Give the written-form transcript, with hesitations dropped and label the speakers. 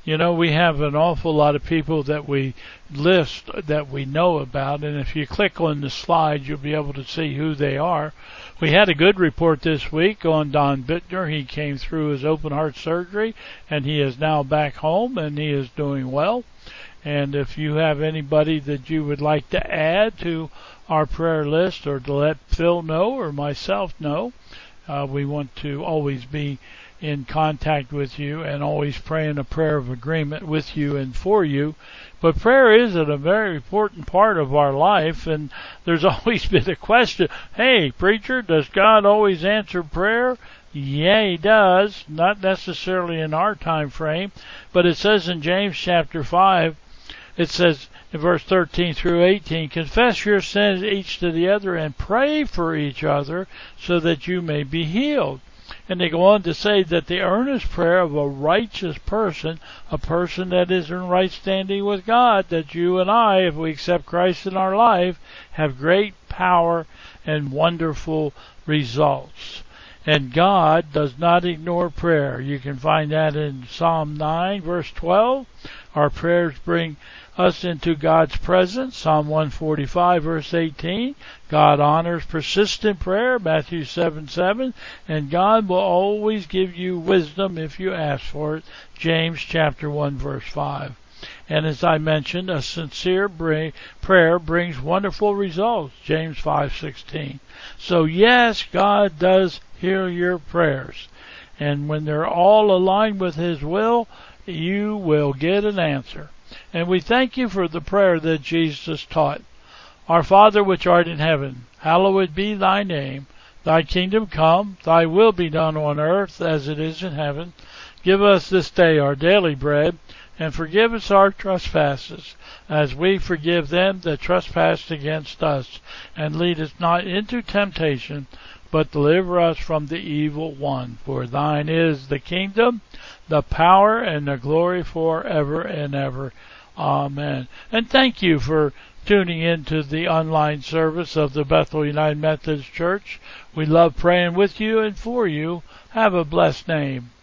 Speaker 1: We have an awful lot of people that we list that we know about, and if you click on the slide, you'll be able to see who they are. We had a good report this week on Don Bittner. He came through his open heart surgery, and he is now back home, and he is doing well. And if you have anybody that you would like to add to our prayer list, or to let Phil know or myself know, we want to always be in contact with you and always praying a prayer of agreement with you and for you. But prayer is a very important part of our life, and there's always been a question, hey, preacher, does God always answer prayer? Yeah, he does, not necessarily in our time frame, but it says in James chapter 5, it says in verse 13 through 18, confess your sins each to the other and pray for each other so that you may be healed. And they go on to say that the earnest prayer of a righteous person, a person that is in right standing with God, that you and I, if we accept Christ in our life, have great power and wonderful results. And God does not ignore prayer. You can find that in Psalm 9, verse 12. Our prayers bring us into God's presence. Psalm 145, verse 18. God honors persistent prayer, Matthew 7:7. And God will always give you wisdom if you ask for it, James chapter 1, verse 5. And as I mentioned, a sincere prayer brings wonderful results, James 5:16. So yes, God does hear your prayers. And when they're all aligned with His will, you will get an answer. And we thank you for the prayer that Jesus taught. Our Father which art in heaven, hallowed be thy name. Thy kingdom come, thy will be done on earth as it is in heaven. Give us this day our daily bread, and forgive us our trespasses, as we forgive them that trespass against us. And lead us not into temptation, but deliver us from the evil one. For thine is the kingdom, the power, and the glory forever and ever. Amen. And thank you for tuning in to the online service of the Bethel United Methodist Church. We love praying with you and for you. Have a blessed name.